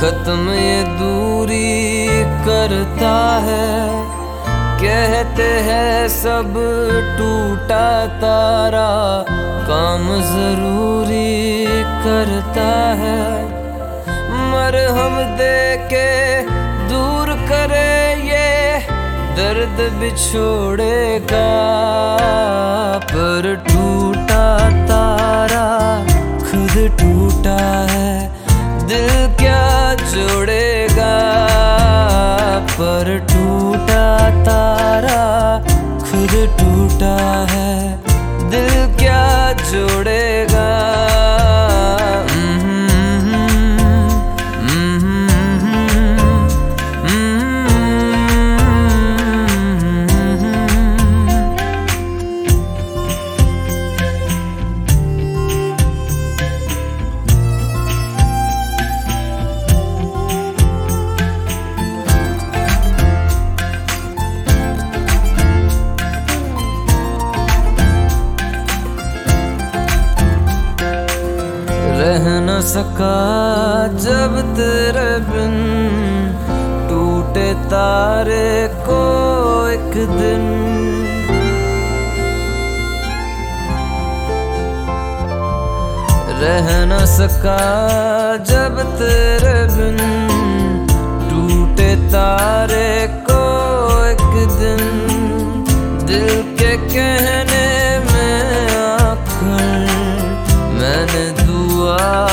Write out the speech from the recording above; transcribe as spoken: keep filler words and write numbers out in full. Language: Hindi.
खत्म ये दूरी करता है। कहते हैं सब टूटा तारा काम जरूरी करता है। मरहम दे के दूर करे ये दर्द बिछोड़ेगा, पर टूटा तारा खुद टूटा है, दिल क्या जोड़ेगा। पर टूटा तारा खुद टूटा है, दिल क्या जोड़ेगा। रह न सका जब तेरे बिन, टूटे तारे को एक दिन। रह न सका जब तेरे बिन, टूटे तारे को एक दिन। दिल के कहने में आकर मैंने दुआ